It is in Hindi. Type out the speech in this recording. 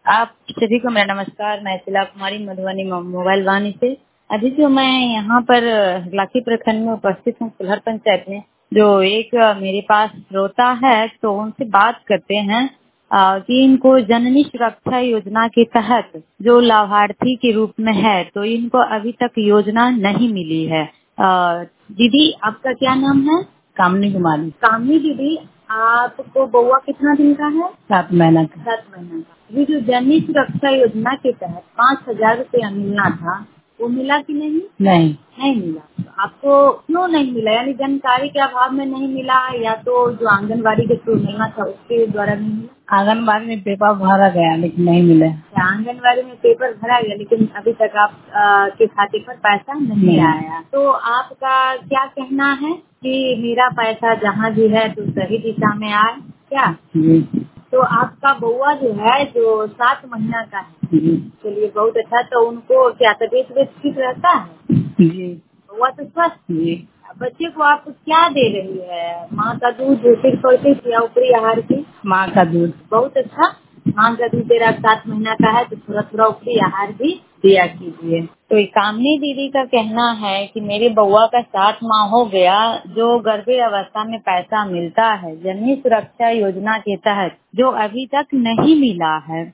आप सभी को मेरा नमस्कार। मैं शिला कुमारी मधुबनी मोबाइल वाणी से। अभी जो मैं यहाँ पर लाठी प्रखंड में उपस्थित हूँ कुल्हड़ पंचायत में, जो एक मेरे पास श्रोता है, तो उनसे बात करते हैं कि इनको जननी सुरक्षा योजना के तहत जो लाभार्थी के रूप में है, तो इनको अभी तक योजना नहीं मिली है। दीदी, आपका क्या नाम है? कामनी कुमारी। कामनी दीदी, आपको बउआ कितना दिन का है? 7 महीना का। 7 महीना का। ये जो जननी सुरक्षा योजना के तहत 5,000 रुपया मिलना था, वो मिला कि नहीं? नहीं। नहीं मिला। तो आपको क्यों नहीं मिला? यानी जानकारी के अभाव में नहीं मिला, या तो जो आंगनबाड़ी के थ्रू मिलना था उसके द्वारा नहीं मिला? आंगनबाड़ी में पेपर भरा गया लेकिन नहीं मिले। आंगनबाड़ी में पेपर भरा गया लेकिन अभी तक आप के खाते पर पैसा नहीं आया। तो आपका क्या कहना है कि मेरा पैसा जहाँ भी है तो सही दिशा में आए क्या? जी। तो आपका बउआ जो है, जो 7 महीना का है, जी। चलिए बहुत अच्छा। तो उनको क्या तबीयत ठीक रहता है? जी। बउआ तो स्वस्थ? जी। बच्चे को आप क्या दे रही है? माँ का दूध सिर्फ और सिर्फ या ऊपरी आहार की? माँ का दूध। बहुत अच्छा। माँ का दूध तेरा 7 महीना का है तो थोड़ा थोड़ा ऊपरी आहार भी दिया कीजिए। तो ये कामनी दीदी का कहना है कि मेरे बउआ का 7 माह हो गया, जो गर्भी अवस्था में पैसा मिलता है जननी सुरक्षा योजना के तहत, जो अभी तक नहीं मिला है।